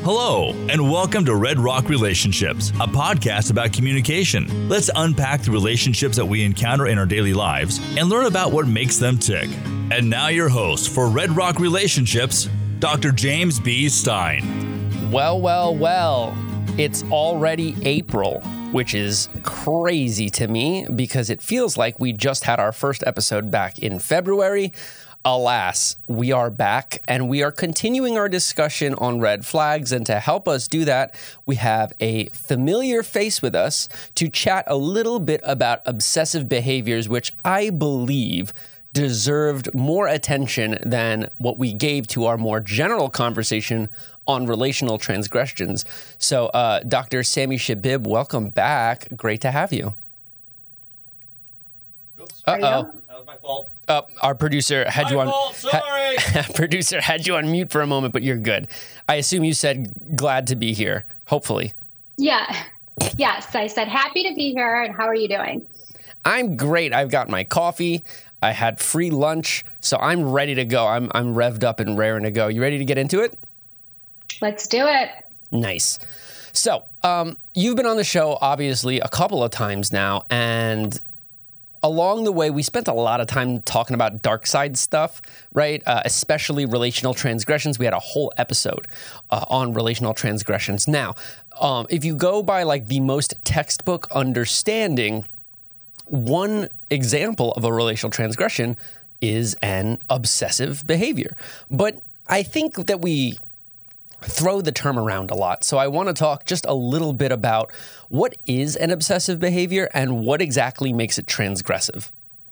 Hello, and welcome to Red Rock Relationships, a podcast about communication. Let's unpack the relationships that we encounter in our daily lives and learn about what makes them tick. And now your host for Red Rock Relationships, Dr. James B. Stein. Well, it's already April, which is crazy to me because it feels like we just had our first episode back in February. Alas, we are back and we are continuing our discussion on red flags. And to help us do that, we have a familiar face with us to chat a little bit about obsessive behaviors, which I believe deserved more attention than what we gave to our more general conversation on relational transgressions. So, Dr. Sami Shabib, welcome back. Great to have you. Oops. Uh-oh. That was my fault. Our producer had you on. Sorry. Producer had you on mute for a moment, but you're good. I assume you said glad to be here. Hopefully. Yeah. Yes, I said happy to be here. And how are you doing? I'm great. I've got my coffee. I had free lunch, so I'm ready to go. I'm revved up and raring to go. You ready to get into it? Let's do it. Nice. So, you've been on the show obviously a couple of times now, and along the way, we spent a lot of time talking about dark side stuff, right? Especially relational transgressions. We had a whole episode on relational transgressions. Now, if you go by like the most textbook understanding, one example of a relational transgression is an obsessive behavior. But I think that we throw the term around a lot. So I want to talk just a little bit about what is an obsessive behavior and what exactly makes it transgressive.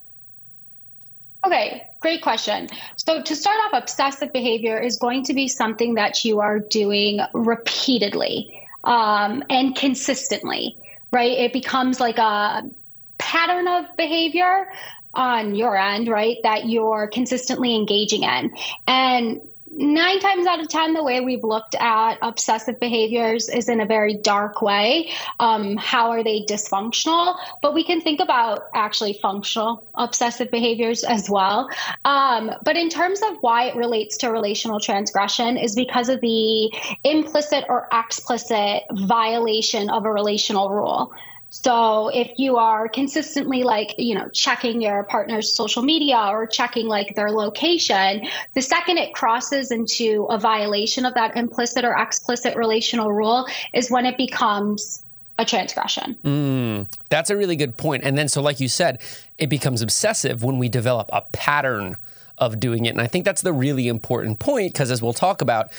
Okay, great question. So to start off, obsessive behavior is going to be something that you are doing repeatedly and consistently, right? It becomes like a pattern of behavior on your end, right, that you're consistently engaging in. And 9 times out of 10, the way we've looked at obsessive behaviors is in a very dark way. How are they dysfunctional? But we can think about actually functional obsessive behaviors as well. But in terms of why it relates to relational transgression is because of the implicit or explicit violation of a relational rule. So if you are consistently checking your partner's social media or checking like their location, the second it crosses into a violation of that implicit or explicit relational rule is when it becomes a transgression. That's a really good point. And then, so like you said, it becomes obsessive when we develop a pattern of doing it. And I think that's the really important point because as we'll talk about,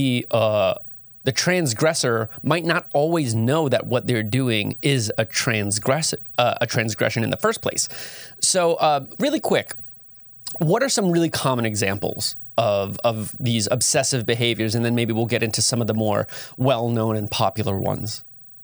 the transgressor might not always know that what they're doing is a transgression in the first place. So really quick, what are some really common examples of these obsessive behaviors? And then maybe we'll get into some of the more well-known and popular ones.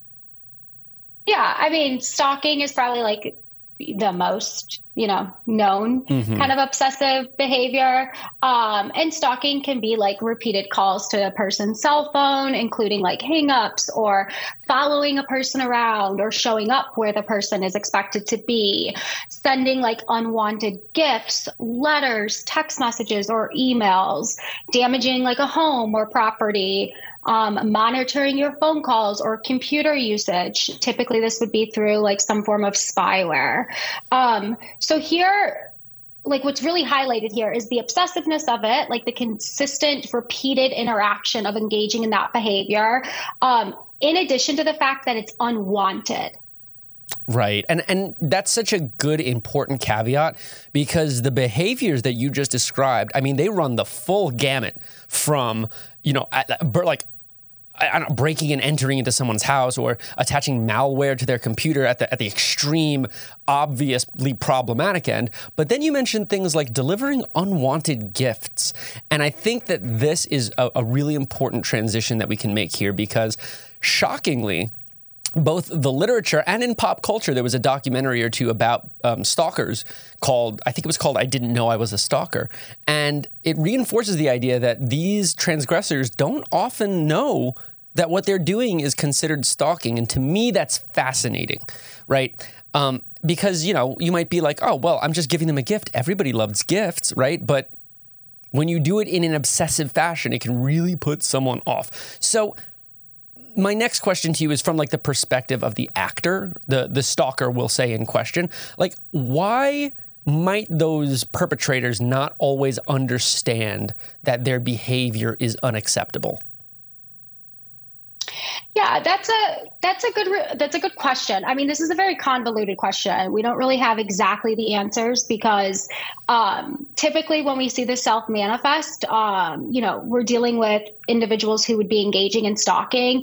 Yeah, I mean, stalking is probably like the most, known kind of obsessive behavior. And stalking can be like repeated calls to a person's cell phone, including like hangups or following a person around or showing up where the person is expected to be, sending like unwanted gifts, letters, text messages, or emails, damaging like a home or property, monitoring your phone calls or computer usage. Typically, this would be through like some form of spyware. So here, like what's really highlighted here is the obsessiveness of it, like the consistent, repeated interaction of engaging in that behavior, in addition to the fact that it's unwanted. Right. And that's such a good, important caveat because the behaviors that you just described, I mean, they run the full gamut from, breaking and entering into someone's house or attaching malware to their computer at the extreme, obviously problematic end. But then you mentioned things like delivering unwanted gifts. And I think that this is a really important transition that we can make here because shockingly, both the literature and in pop culture, there was a documentary or two about stalkers called, I think it was called I Didn't Know I Was a Stalker. And it reinforces the idea that these transgressors don't often know that what they're doing is considered stalking. And to me, that's fascinating, right? Because, you might be like, oh, well, I'm just giving them a gift. Everybody loves gifts, right? But when you do it in an obsessive fashion, it can really put someone off. So my next question to you is from like the perspective of the actor, the stalker, will say, in question, like, why might those perpetrators not always understand that their behavior is unacceptable? Yeah, that's a good question. I mean, this is a very convoluted question. We don't really have exactly the answers because typically when we see the self-manifest, we're dealing with individuals who would be engaging in stalking.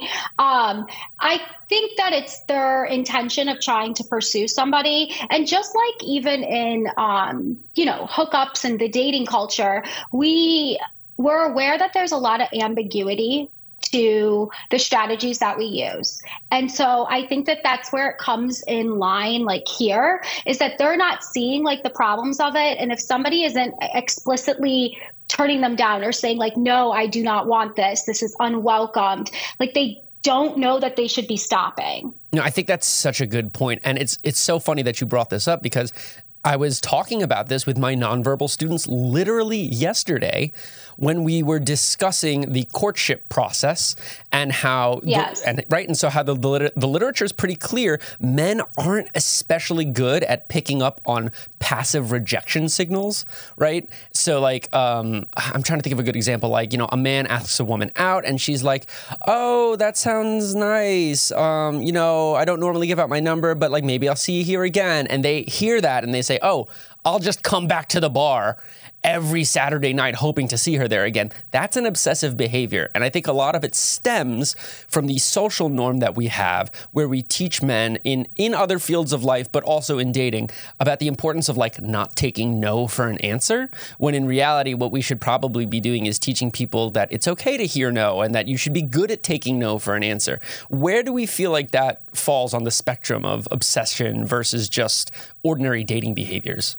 I think that it's their intention of trying to pursue somebody. And just like even in, hookups and the dating culture, we're aware that there's a lot of ambiguity to the strategies that we use. And so I think that that's where it comes in line, like here, is that they're not seeing like the problems of it. And if somebody isn't explicitly turning them down or saying like, no, I do not want this, this is unwelcomed, like they don't know that they should be stopping. No, I think that's such a good point. And it's so funny that you brought this up because I was talking about this with my nonverbal students literally yesterday when we were discussing the courtship process and how, and so how the literature is pretty clear. Men aren't especially good at picking up on passive rejection signals, right? So like, I'm trying to think of a good example. Like, a man asks a woman out and she's like, oh, that sounds nice. I don't normally give out my number, but like maybe I'll see you here again. And they hear that and they say, oh, I'll just come back to the bar every Saturday night hoping to see her there again. That's an obsessive behavior. And I think a lot of it stems from the social norm that we have where we teach men in other fields of life, but also in dating, about the importance of like not taking no for an answer, when in reality, what we should probably be doing is teaching people that it's okay to hear no and that you should be good at taking no for an answer. Where do we feel like that falls on the spectrum of obsession versus just ordinary dating behaviors?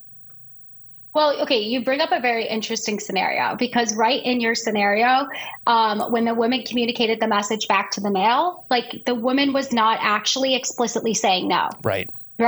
Well, okay, you bring up a very interesting scenario because right in your scenario, when the woman communicated the message back to the male, like the woman was not actually explicitly saying no. Right.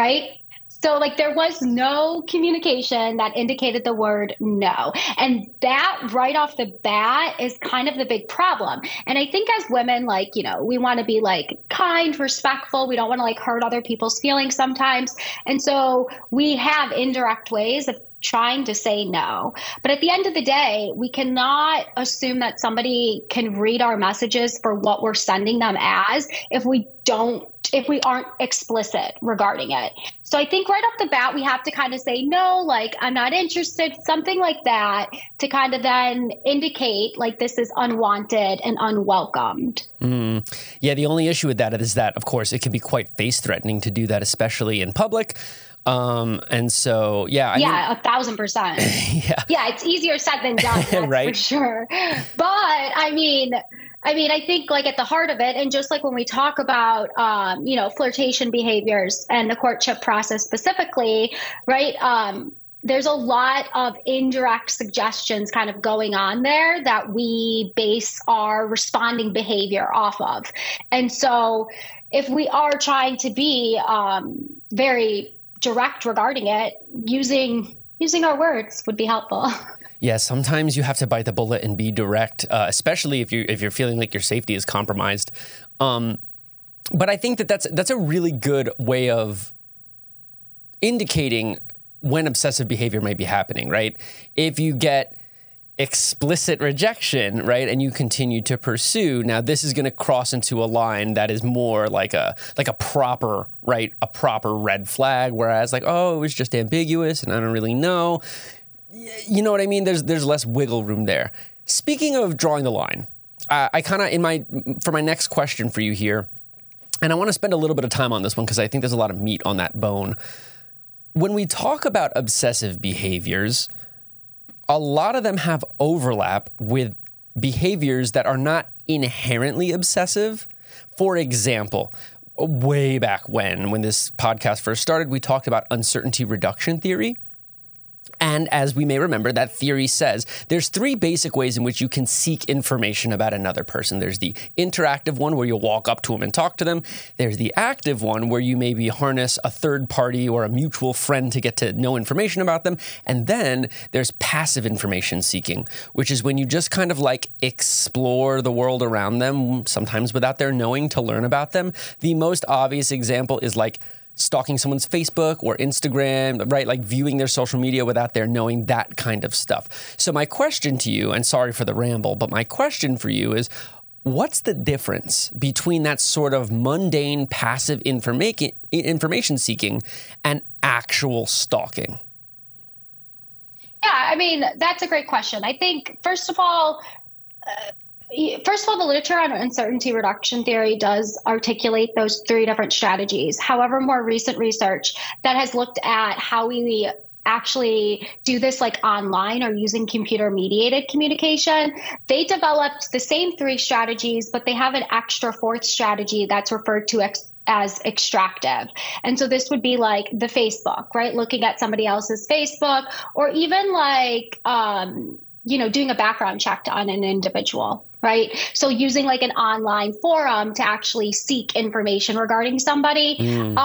So like there was no communication that indicated the word no. And that right off the bat is kind of the big problem. And I think as women, like, we want to be like kind, respectful. We don't want to like hurt other people's feelings sometimes. And so we have indirect ways of trying to say no. But at the end of the day, we cannot assume that somebody can read our messages for what we're sending them as if we aren't explicit regarding it. So I think right off the bat, we have to kind of say, no, like, I'm not interested, something like that, to kind of then indicate like this is unwanted and unwelcomed. Yeah, the only issue with that is that, of course, it can be quite face-threatening to do that, especially in public. And so, I mean, 1,000%. Yeah, it's easier said than done, that's right? For sure. But I mean, I think like at the heart of it, and just like when we talk about, flirtation behaviors and the courtship process specifically, right? There's a lot of indirect suggestions kind of going on there that we base our responding behavior off of. And so if we are trying to be very direct regarding it, using our words would be helpful. Yeah, sometimes you have to bite the bullet and be direct, especially if you're feeling like your safety is compromised. But I think that's a really good way of indicating when obsessive behavior might be happening, right? If you get explicit rejection, right, and you continue to pursue, now this is going to cross into a line that is more like a proper, right, a proper red flag, whereas like, oh, it was just ambiguous and I don't really know. You know what I mean? There's less wiggle room there. Speaking of drawing the line, I kind of, for my next question for you here, and I want to spend a little bit of time on this one because I think there's a lot of meat on that bone. When we talk about obsessive behaviors, a lot of them have overlap with behaviors that are not inherently obsessive. For example, way back when this podcast first started, we talked about uncertainty reduction theory. And as we may remember, that theory says there's 3 basic ways in which you can seek information about another person. There's the interactive one where you'll walk up to them and talk to them. There's the active one where you maybe harness a third party or a mutual friend to get to know information about them. And then there's passive information seeking, which is when you just kind of like explore the world around them, sometimes without their knowing, to learn about them. The most obvious example is like stalking someone's Facebook or Instagram, right? Like viewing their social media without their knowing, that kind of stuff. So my question to you, and sorry for the ramble, but my question for you is, what's the difference between that sort of mundane, passive information seeking and actual stalking? Yeah, I mean, that's a great question. I think, first of all, the literature on uncertainty reduction theory does articulate those 3 different strategies. However, more recent research that has looked at how we actually do this like online or using computer mediated communication, they developed the same 3 strategies, but they have an extra 4th strategy that's referred to as extractive. And so this would be like the Facebook, right? Looking at somebody else's Facebook, or even like, doing a background check on an individual, right? So using like an online forum to actually seek information regarding somebody. And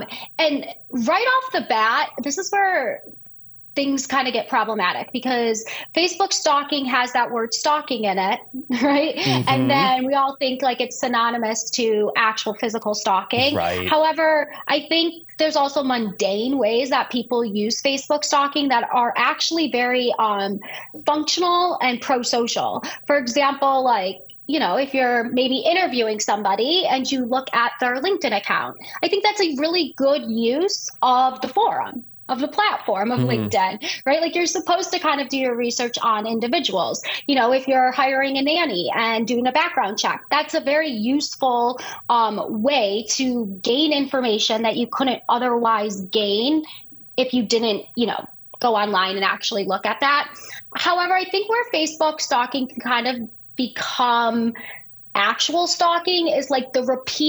right off the bat, this is where things kind of get problematic, because Facebook stalking has that word stalking in it, right? And then we all think like it's synonymous to actual physical stalking. Right. However, I think there's also mundane ways that people use Facebook stalking that are actually very functional and pro-social. For example, like, if you're maybe interviewing somebody and you look at their LinkedIn account, I think that's a really good use of the forum, of the platform of LinkedIn, right? Like, you're supposed to kind of do your research on individuals. If you're hiring a nanny and doing a background check, that's a very useful way to gain information that you couldn't otherwise gain if you didn't, go online and actually look at that. However, I think where Facebook stalking can kind of become actual stalking is like the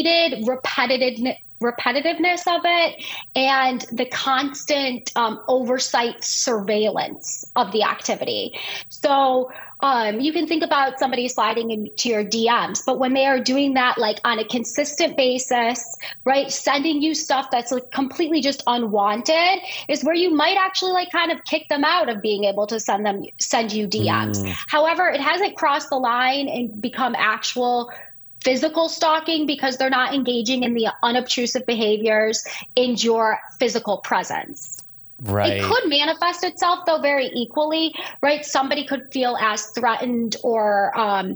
repetitiveness of it and the constant oversight surveillance of the activity. So you can think about somebody sliding into your DMs, but when they are doing that like on a consistent basis, right, sending you stuff that's like completely just unwanted, is where you might actually like kind of kick them out of being able to send you DMs. However, it hasn't crossed the line and become actual physical stalking because they're not engaging in the unobtrusive behaviors in your physical presence. Right. It could manifest itself, though, very equally, right? Somebody could feel as threatened or,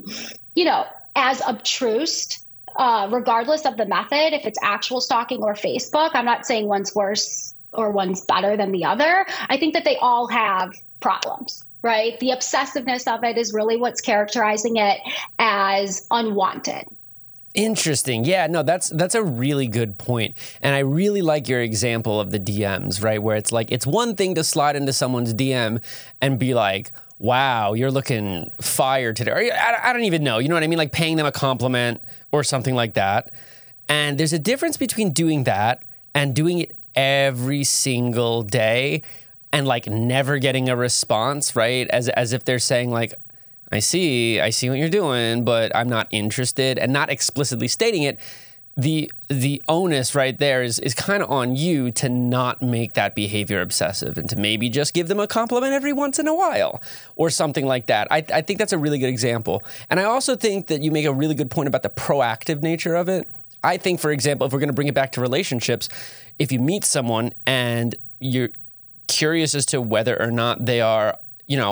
as obtrused, regardless of the method, if it's actual stalking or Facebook. I'm not saying one's worse or one's better than the other. I think that they all have problems, right? The obsessiveness of it is really what's characterizing it as unwanted. Interesting. Yeah, no, that's a really good point. And I really like your example of the DMs, right? Where it's like, it's one thing to slide into someone's DM and be like, wow, you're looking fire today. Or I don't even know. You know what I mean? Like paying them a compliment or something like that. And there's a difference between doing that and doing it every single day and like never getting a response, right? As if they're saying like, I see what you're doing, but I'm not interested, and not explicitly stating it. The onus right there is kind of on you to not make that behavior obsessive and to maybe just give them a compliment every once in a while or something like that. I think that's a really good example. And I also think that you make a really good point about the proactive nature of it. I think, for example, if we're going to bring it back to relationships, if you meet someone and you're curious as to whether or not they are,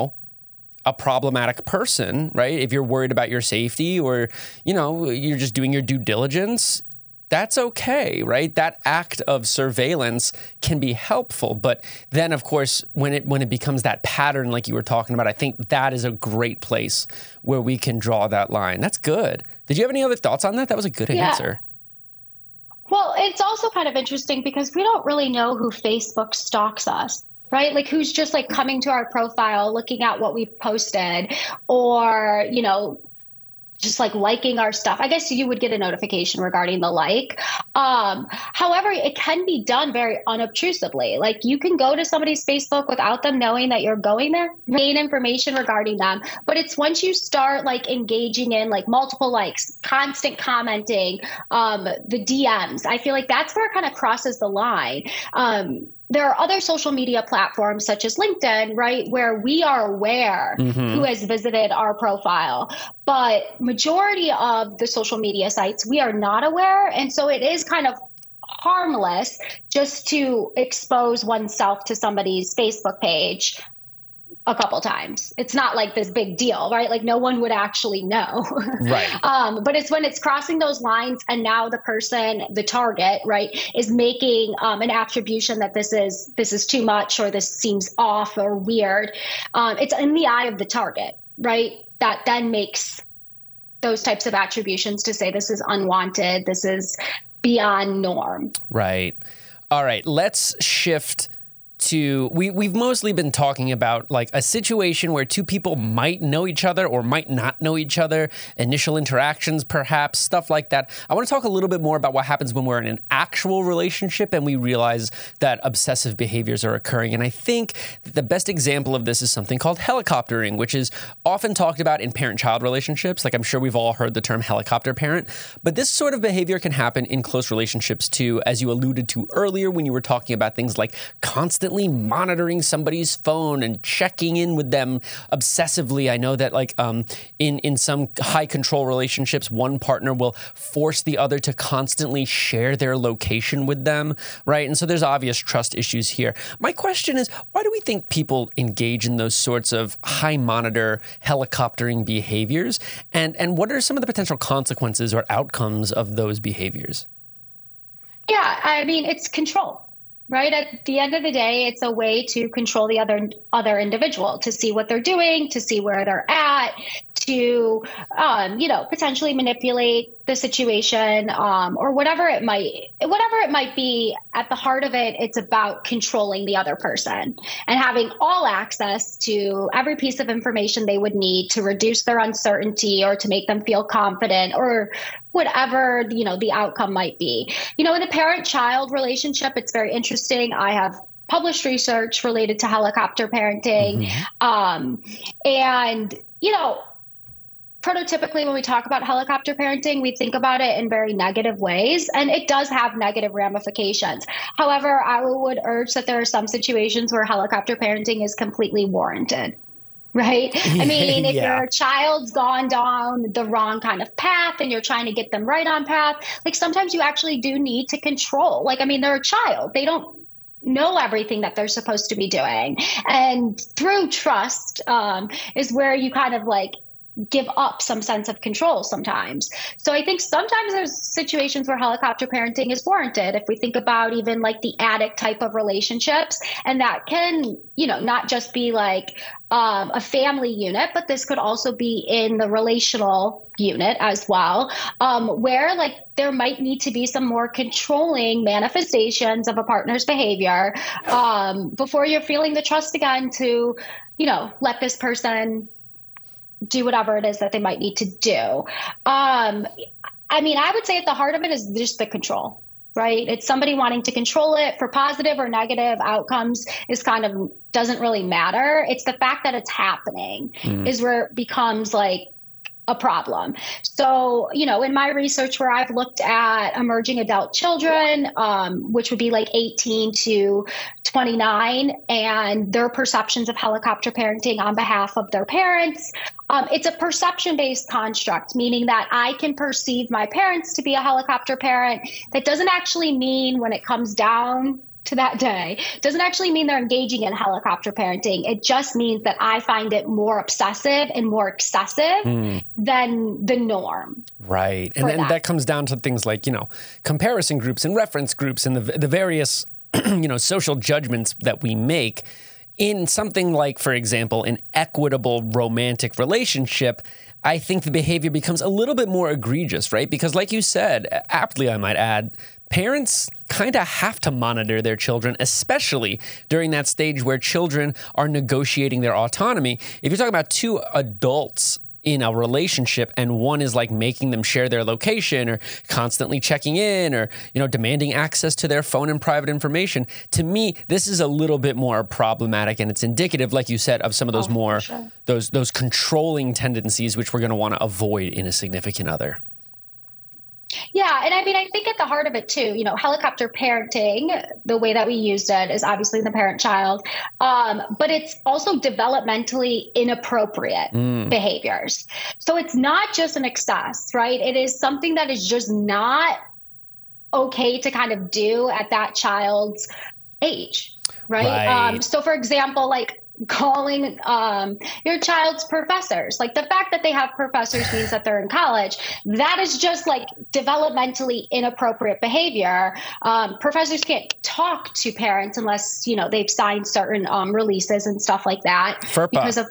a problematic person, right? If you're worried about your safety or, you're just doing your due diligence, that's okay, right? That act of surveillance can be helpful. But then, of course, when it becomes that pattern like you were talking about, I think that is a great place where we can draw that line. That's good. Did you have any other thoughts on that? That was a good answer. Well, it's also kind of interesting because we don't really know who Facebook stalks us. Right? Like who's just like coming to our profile, looking at what we've posted or, just like liking our stuff. I guess you would get a notification regarding the like. However, it can be done very unobtrusively. Like you can go to somebody's Facebook without them knowing that you're going there, gain information regarding them. But it's once you start like engaging in like multiple likes, constant commenting, the DMs, I feel like that's where it kind of crosses the line. There are other social media platforms such as LinkedIn, right, where we are aware who has visited our profile. But majority of the social media sites, we are not aware. And so it is kind of harmless just to expose oneself to somebody's Facebook page a couple times. It's not like this big deal, right? Like no one would actually know. Right. But it's when it's crossing those lines and now the person, the target, right, is making an attribution that this is too much or this seems off or weird. It's in the eye of the target, right? That then makes those types of attributions to say this is unwanted, this is beyond norm. Right. All right. Let's shift to, we've mostly been talking about like a situation where two people might know each other or might not know each other, initial interactions, perhaps, stuff like that. I want to talk a little bit more about what happens when we're in an actual relationship and we realize that obsessive behaviors are occurring. And I think that the best example of this is something called helicoptering, which is often talked about in parent-child relationships. Like I'm sure we've all heard the term helicopter parent, but this sort of behavior can happen in close relationships too, as you alluded to earlier when you were talking about things like constantly monitoring somebody's phone and checking in with them obsessively. I know that like in some high control relationships, one partner will force the other to constantly share their location with them, right? And so there's obvious trust issues here. My question is, why do we think people engage in those sorts of high monitor helicoptering behaviors? And what are some of the potential consequences or outcomes of those behaviors? Yeah, I mean, it's control. Right. At the end of the day, it's a way to control the other individual, to see what they're doing, to see where they're at, to, potentially manipulate the situation, or whatever it might be. At the heart of it, it's about controlling the other person and having all access to every piece of information they would need to reduce their uncertainty or to make them feel confident or whatever, the outcome might be. In a parent-child relationship, it's very interesting. I have published research related to helicopter parenting. And prototypically, when we talk about helicopter parenting, we think about it in very negative ways, and it does have negative ramifications. However, I would urge that there are some situations where helicopter parenting is completely warranted. Right? I mean, if your child's gone down the wrong kind of path and you're trying to get them right on path, like sometimes you actually do need to control. Like, I mean, they're a child. They don't know everything that they're supposed to be doing. And through trust is where you kind of like give up some sense of control sometimes. So I think sometimes there's situations where helicopter parenting is warranted. If we think about even like the addict type of relationships, and that can, not just be like a family unit, but this could also be in the relational unit as well, where like there might need to be some more controlling manifestations of a partner's behavior before you're feeling the trust again to, let this person do whatever it is that they might need to do. I mean, I would say at the heart of it is just the control, right? It's somebody wanting to control it for positive or negative outcomes is kind of doesn't really matter. It's the fact that it's happening is where it becomes like a problem. So, in my research where I've looked at emerging adult children, which would be like 18 to 29, and their perceptions of helicopter parenting on behalf of their parents, it's a perception-based construct, meaning that I can perceive my parents to be a helicopter parent. That doesn't actually mean when it comes down to that day, doesn't actually mean they're engaging in helicopter parenting. It just means that I find it more obsessive and more excessive than the norm. Right. And that comes down to things like, comparison groups and reference groups and the various, social judgments that we make in something like, for example, an equitable romantic relationship. I think the behavior becomes a little bit more egregious, right? Because like you said, aptly, I might add, parents kind of have to monitor their children, especially during that stage where children are negotiating their autonomy. If you're talking about two adults in a relationship and one is like making them share their location or constantly checking in or, demanding access to their phone and private information, to me, this is a little bit more problematic, and it's indicative, like you said, of some of those those controlling tendencies which we're going to want to avoid in a significant other. Yeah. And I mean, I think at the heart of it too, helicopter parenting, the way that we used it is obviously the parent-child, but it's also developmentally inappropriate behaviors. So it's not just an excess, right? It is something that is just not okay to kind of do at that child's age, right? So for example, like calling your child's professors, like the fact that they have professors means that they're in college. That is just like developmentally inappropriate behavior. Professors can't talk to parents unless, they've signed certain releases and stuff like that. FERPA. Because of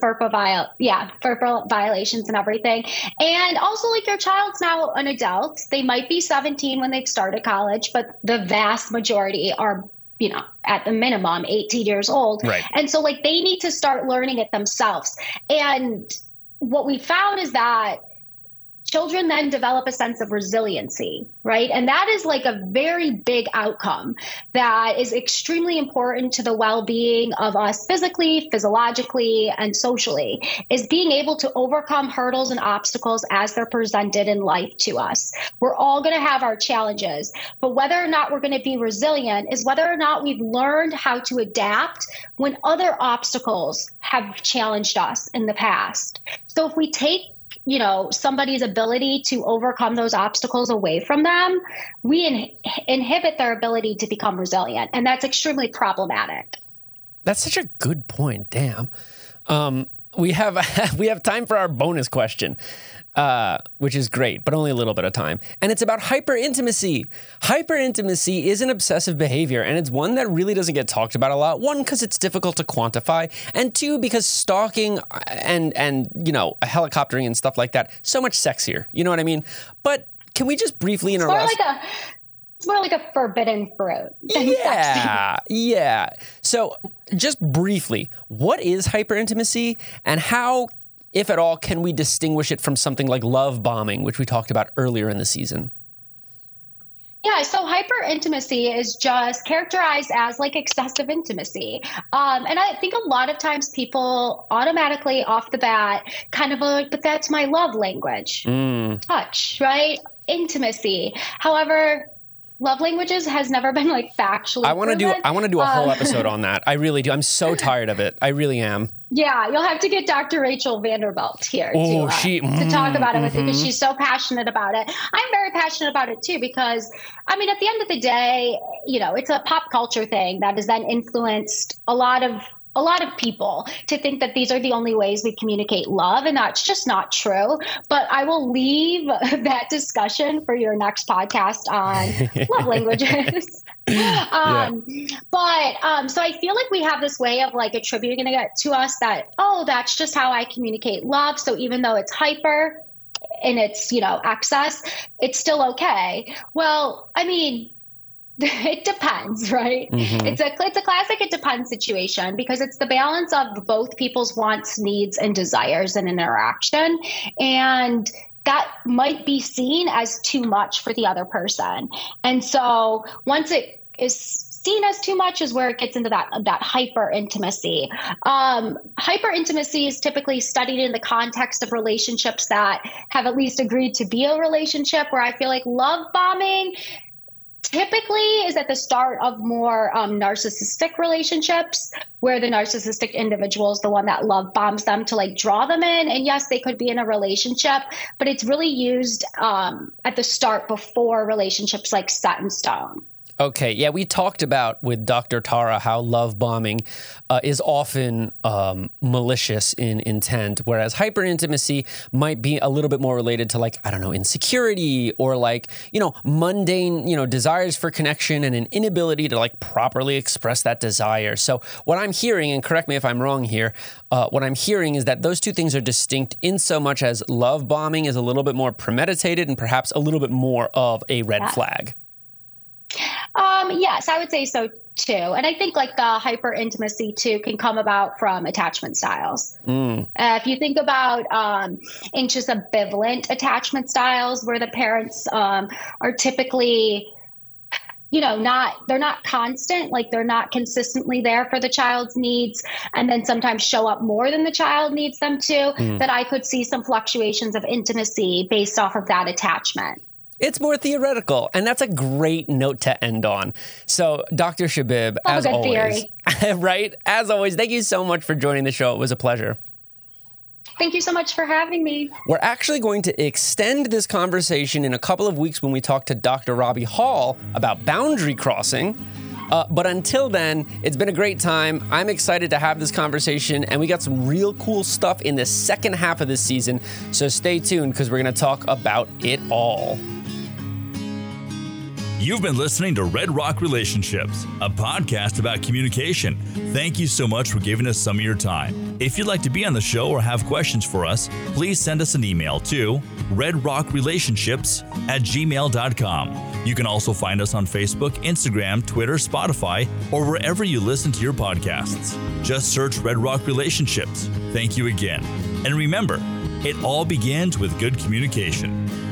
FERPA violations and everything. And also, like, your child's now an adult. They might be 17 when they've started college, but the vast majority are at the minimum 18 years old. Right. And so like they need to start learning it themselves. And what we found is that children then develop a sense of resiliency, right? And that is like a very big outcome that is extremely important to the well-being of us physically, physiologically, and socially, is being able to overcome hurdles and obstacles as they're presented in life to us. We're all going to have our challenges, but whether or not we're going to be resilient is whether or not we've learned how to adapt when other obstacles have challenged us in the past. So if we take somebody's ability to overcome those obstacles away from them, we inhibit their ability to become resilient. And that's extremely problematic. That's such a good point. Damn. We have time for our bonus question, which is great, but only a little bit of time. And it's about hyperintimacy. Hyperintimacy is an obsessive behavior, and it's one that really doesn't get talked about a lot. One, because it's difficult to quantify, and two, because stalking and helicoptering and stuff like that, so much sexier. You know what I mean? But can we just briefly in our last... It's more like a forbidden fruit. Yeah. So just briefly, what is hyperintimacy, and how, if at all, can we distinguish it from something like love bombing, which we talked about earlier in the season? Yeah, so hyperintimacy is just characterized as like excessive intimacy. And I think a lot of times people automatically off the bat kind of like, but that's my love language. Touch, right? Intimacy. However, love languages has never been like factually proven. I want to do a whole episode on that. I really do. I'm so tired of it. I really am. Yeah, you'll have to get Dr. Rachel Vanderbilt here to talk about it with you, because she's so passionate about it. I'm very passionate about it too, because I mean, at the end of the day, it's a pop culture thing that has then influenced a lot of people to think that these are the only ways we communicate love, and that's just not true. But I will leave that discussion for your next podcast on love languages. So I feel like we have this way of like attributing it to us that, that's just how I communicate love. So even though it's hyper and it's, excess, it's still okay. Well, I mean, it depends, right? Mm-hmm. It's a classic it depends situation, because it's the balance of both people's wants, needs, and desires in an interaction. And that might be seen as too much for the other person. And so once it is seen as too much is where it gets into that hyper intimacy. Hyper intimacy is typically studied in the context of relationships that have at least agreed to be a relationship, where I feel like love bombing typically is at the start of more narcissistic relationships, where the narcissistic individual is the one that love bombs them to like draw them in. And yes, they could be in a relationship, but it's really used at the start before relationships like set in stone. Okay, yeah, we talked about with Dr. Tara how love bombing is often malicious in intent, whereas hyperintimacy might be a little bit more related to, like, I don't know, insecurity or like, mundane, desires for connection and an inability to like properly express that desire. So what I'm hearing, and correct me if I'm wrong here, what I'm hearing is that those two things are distinct in so much as love bombing is a little bit more premeditated and perhaps a little bit more of a red flag. Yes, I would say so too. And I think like the hyper intimacy too can come about from attachment styles. If you think about anxious ambivalent attachment styles, where the parents are typically, they're not constant, like they're not consistently there for the child's needs, and then sometimes show up more than the child needs them to, that I could see some fluctuations of intimacy based off of that attachment. It's more theoretical, and that's a great note to end on. So, Dr. Shabib, as always, right? As always, thank you so much for joining the show. It was a pleasure. Thank you so much for having me. We're actually going to extend this conversation in a couple of weeks when we talk to Dr. Robbie Hall about boundary crossing. But until then, it's been a great time. I'm excited to have this conversation, and we got some real cool stuff in the second half of this season. So stay tuned, because we're going to talk about it all. You've been listening to Red Rock Relationships, a podcast about communication. Thank you so much for giving us some of your time. If you'd like to be on the show or have questions for us, please send us an email to redrockrelationships@gmail.com. You can also find us on Facebook, Instagram, Twitter, Spotify, or wherever you listen to your podcasts. Just search Red Rock Relationships. Thank you again. And remember, it all begins with good communication.